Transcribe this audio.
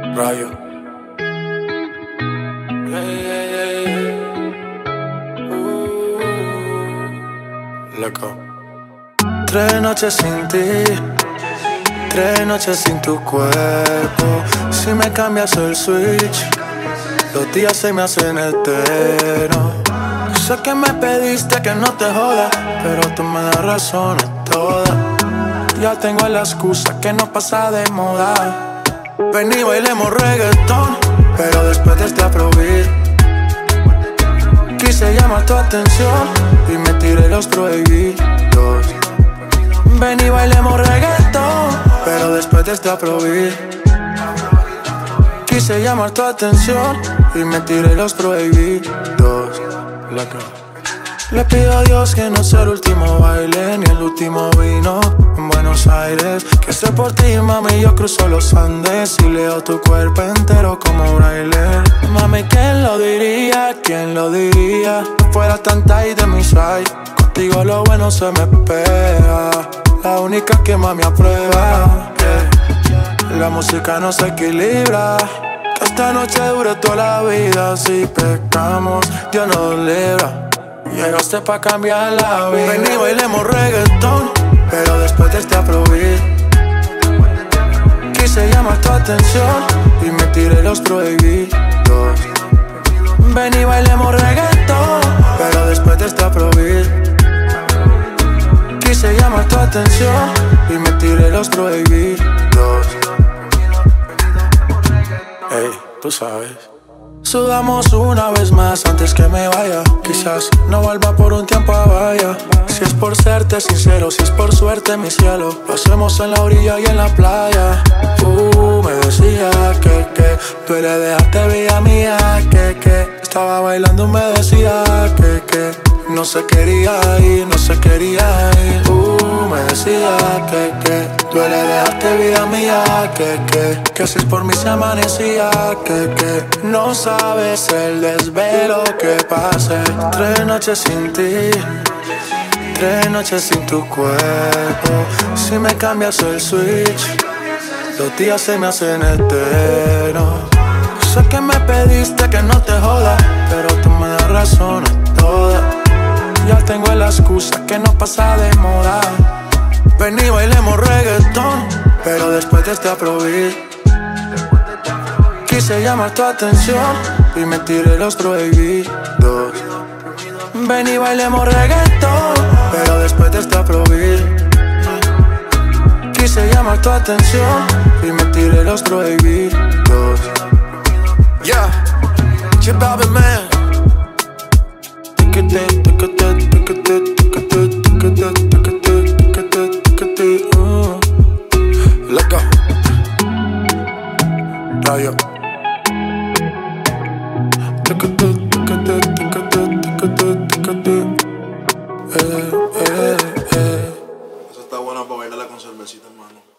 Rayo. Loco. 3 noches sin ti, 3 noches sin tu cuerpo. Si me cambias el switch, los días se me hacen eternos. Sé que me pediste que no te joda, pero tú me das razones todas. Ya tengo la excusa que no pasa de moda. Ven y bailemos reggaetón, pero después de este Afrobeat. Quise llamar tu atención y me tiré los prohibidos. Ven y bailemos reggaetón, pero después de este Afrobeat. Quise llamar tu atención y me tiré los prohibidos. Le pido a Dios que no sea el último baile ni el último vino en Buenos Aires. Que sé por ti, mami, yo cruzo los Andes y leo tu cuerpo entero como braille. Mami, ¿quién lo diría? ¿Quién lo diría? No fuera tan tight de mi side. Contigo lo bueno se me pega. La única que mami aprueba, yeah. La música no se equilibra. Que esta noche dure toda la vida. Si pecamos, Dios nos libra. Llegaste pa' cambiar la vida. Ven y bailemos reggaetón, pero después de este Afrobeat. Quise llamar tu atención y me tiré los prohibidos. Ven y bailemos reggaetón, pero después de este Afrobeat. Quise llamar tu atención y me tiré los prohibidos. Ey, tú sabes. Sudamos una vez más antes que me vaya. Quizás no vuelva por un tiempo a vaya. Si es por serte sincero, si es por suerte, mi cielo, lo hacemos en la orilla y en la playa. Me decía que duele dejarte vida mía. Que estaba bailando, me decía que no se quería ir, no se quería ir. Me decía que duele dejarte vida mía. Que si es por mí se amanecía. Que no sabes el desvelo que pasé. 3 noches sin ti, 3 noches sin tu cuerpo. Si me cambias el switch, los días se me hacen eternos. Sé que me pediste que no te joda, pero tú me das razones todas. Ya tengo la excusa que no pasa de moda. Ven y bailemos reggaetón, pero después de este Afrobeat. Quise llamar tu atención y me tiré los prohibidos. Ven y bailemos reggaetón, pero después de este Afrobeat. Quise llamar tu atención y me tiré los prohibidos. Yeah, J Balvin, man. Let's go. Rayo. Eso está bueno para bailarla con cervecita, hermano.